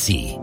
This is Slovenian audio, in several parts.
informacij.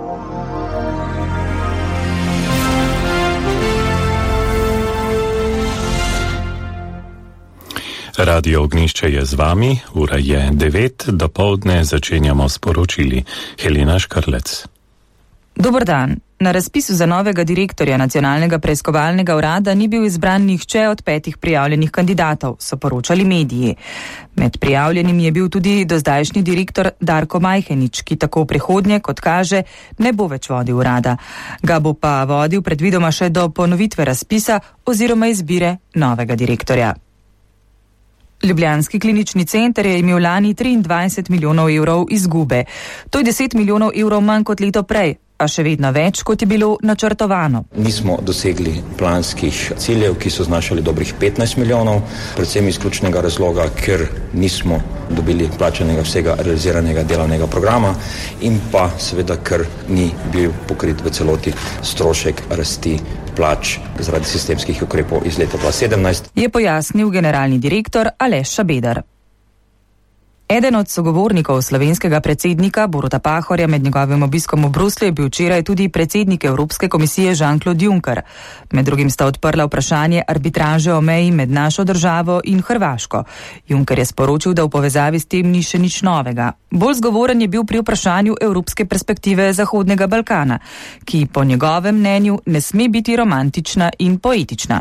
Radio Ognišče je z vami, ura je 9, dopoldne začenjamo s poročili. Helena Škarlec. Dober dan. Na razpisu za novega direktorja Nacionalnega preiskovalnega urada ni bil izbran nihče od 5 prijavljenih kandidatov, so poročali mediji. Med prijavljenimi je bil tudi dozdajšnji direktor Darko Majhenič, ki tako v prihodnje, kot kaže, ne bo več vodil urada. Ga bo pa vodil predvidoma še do ponovitve razpisa oziroma izbire novega direktorja. Ljubljanski klinični center je imel lani 23 milijonov evrov izgube. To je 10 milijonov evrov manj kot leto prej, a še vedno več, kot je bilo načrtovano. Nismo dosegli planskih ciljev, ki so znašali dobrih 15 milijonov, predvsem iz ključnega razloga, ker nismo dobili plačanega vsega realiziranega delovnega programa in pa seveda, ker ni bil pokrit v celoti strošek rasti plač zaradi sistemskih ukrepov iz leta 2017. Je pojasnil generalni direktor Aleš Šabeder. Eden od sogovornikov slovenskega predsednika Boruta Pahorja med njegovim obiskom v Bruslju je bil včeraj tudi predsednik Evropske komisije Jean-Claude Juncker. Med drugim sta odprla vprašanje arbitraže o meji med našo državo in Hrvaško. Juncker je sporočil, da v povezavi s tem ni še nič novega. Bolj zgovoren je bil pri vprašanju evropske perspektive Zahodnega Balkana, ki po njegovem mnenju ne sme biti romantična in poetična.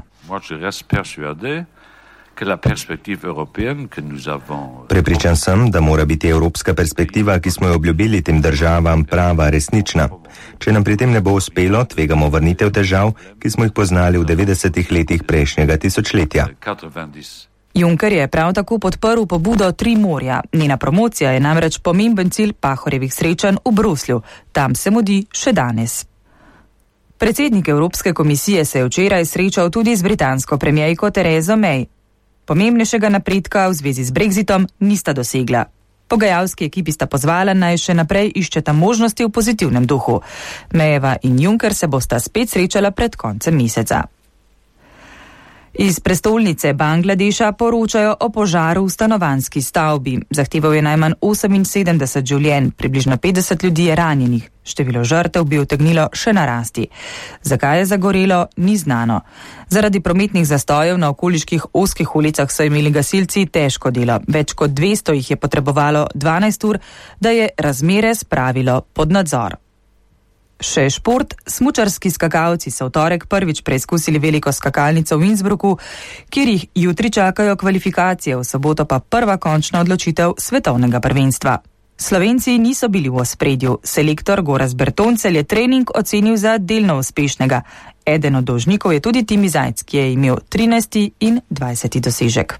Prepričan sem, da mora biti evropska perspektiva, ki smo jo obljubili tem državam, prava, resnična. Če nam pri tem ne bo uspelo, tvegamo vrnitev težav, ki smo jih poznali v 90-ih letih prejšnjega tisočletja. Juncker je prav tako podprl pobudo Tri morja. Njena promocija je namreč pomemben cilj Pahorjevih srečanj v Bruslju. Tam se mudi še danes. Predsednik Evropske komisije se je včeraj srečal tudi z britansko premierko Terezo May. Pomembnejšega napredka v zvezi z Brexitom nista dosegla. Pogajalski ekipi sta pozvala, naj še naprej iščeta možnosti v pozitivnem duhu. Mayeva in Juncker se bosta spet srečala pred koncem meseca. Iz prestolnice Bangladeša poročajo o požaru v stanovanjski stavbi. Zahteval je najmanj 78 življenj, približno 50 ljudi je ranjenih. Število žrtev bi utegnilo še narasti. Zakaj je zagorelo, ni znano. Zaradi prometnih zastojev na okoliških ozkih ulicah so imeli gasilci težko delo. Več kot 200 jih je potrebovalo 12 ur, da je razmere spravilo pod nadzor. Še šport. Smučarski skakalci so v torek prvič preizkusili veliko skakalnico v Innsbrucku, kjer jih jutri čakajo kvalifikacije, v soboto pa prva končna odločitev svetovnega prvenstva. Slovenci niso bili v ospredju. Selektor Gorazd Bertoncelj je trening ocenil za delno uspešnega. Eden od dolžnikov je tudi Timi Zajc, ki je imel 13. in 20. dosežek.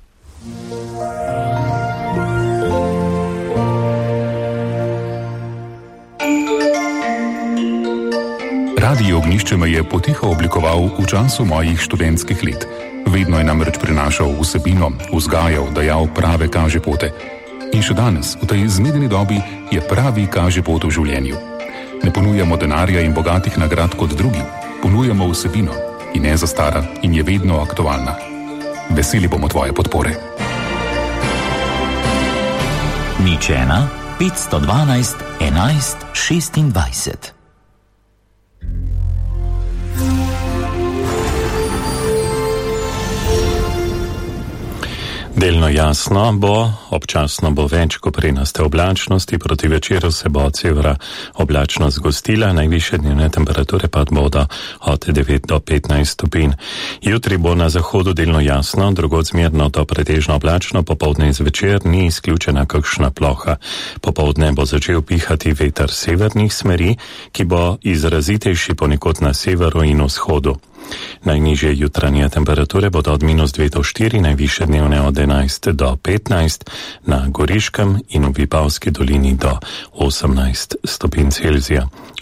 Radio Ognišče me je potiho oblikoval v času mojih študentskih let. Vedno je namreč prinašal vsebino, vzgajal, dajal prave kažepote. In še danes, v tej zmedeni dobi, je pravi kažepot v življenju. Ne ponujamo denarja in bogatih nagrad kot drugi, ponujamo vsebino in ne zastara in je vedno aktualna. Veseli bomo tvoje podpore. 01 512 11 26. Delno jasno bo, občasno bo več koprenaste oblačnosti, proti večeru se bo od severa oblačnost zgostila, najvišje dnevne temperature pa bodo od 9 do 15 stopinj. Jutri bo na zahodu delno jasno, drugod zmerno do pretežno oblačno, popoldne in zvečer ni izključena kakšna ploha. Popoldne bo začel pihati veter severnih smeri, ki bo izrazitejši ponekod na severu in vzhodu. Najnižje jutranje temperature bodo od -2 do 4, najvišje dnevne od 11 do 15, na Goriškem in v Vipavski dolini do 18 stopinj Celzija.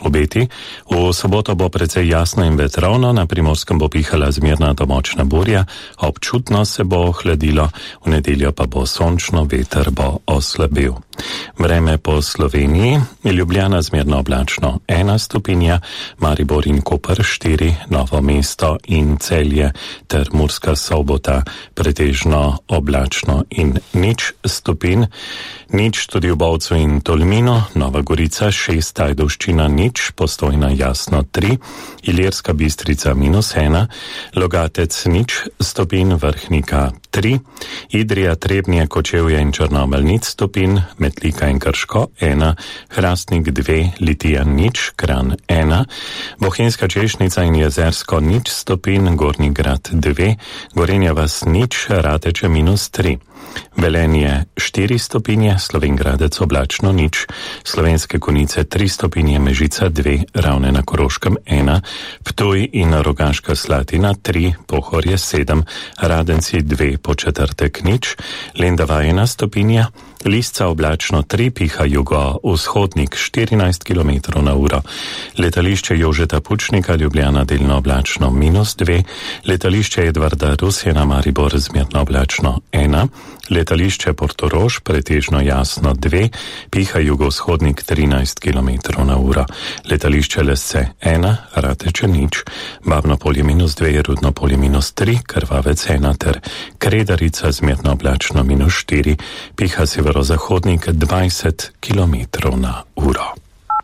Obeti. V soboto bo precej jasno in vetrovno, na Primorskem bo pihala zmerna do močna burja, občutno se bo ohladilo, v nedeljo pa bo sončno, veter bo oslabil. Vreme po Sloveniji, Ljubljana zmerno oblačno 1 stopinja, Maribor in Koper 4, Novo mesto in Celje ter Murska Sobota pretežno oblačno in 0 stopinj, 0 tudi v Bovcu in Tolminu, Nova Gorica 6, Ajdovščina 0, Postojna jasno 3, Ilirska Bistrica -1, Logatec 0 stopinj, Vrhnika 3, Idrija, Trebnje, Kočevje in Črnomelj 0 stopinj, Metlika in Krško 1, Hrastnik 2, Litija 0, Kranj 1, Bohinjska Češnica in Jezersko 0 stopinj, Gornji Grad 2, Gorenja vas 0, Rateče -3. Velenje 4 stopinje, Slovengradec oblačno 0, Slovenske Konjice 3 stopinje, Mežica 2, Ravne na Koroškem 1, Ptuj in Rogaška Slatina 3, Pohorje 7, Radenci 2, Početrtek 0, Lendava 1 stopinja, Lisca oblačno 3, piha jugo-vzhodnik 14 km/h, letališče Jožeta Pučnika Ljubljana delno oblačno -2, letališče Edvarda Rusjana Maribor zmerno oblačno 1, letališče Portorož pretežno jasno 2, piha jugovzhodnik 13 km/h, letališče Lesce 1, Rateče 0, Babno polje -2, Rudno polje -3, Krvavec 1 ter Kredarica zmerno oblačno -4, piha severozahodnik 20 km/h.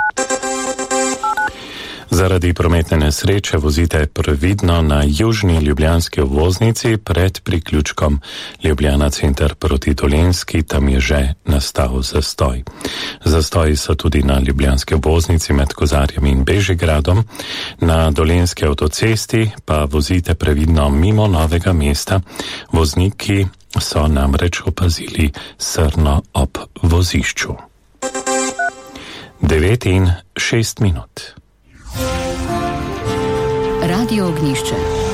Zaradi prometne nesreče vozite previdno na južni ljubljanski obvoznici pred priključkom Ljubljana center proti Dolenjski, tam je že nastal zastoj. Zastoji so tudi na ljubljanski obvoznici med Kozarjem in Bežigradom, na Dolenjski avtocesti pa vozite previdno mimo Novega mesta, vozniki so namreč opazili srno ob vozišču. 9:06. Radio Ognjišče.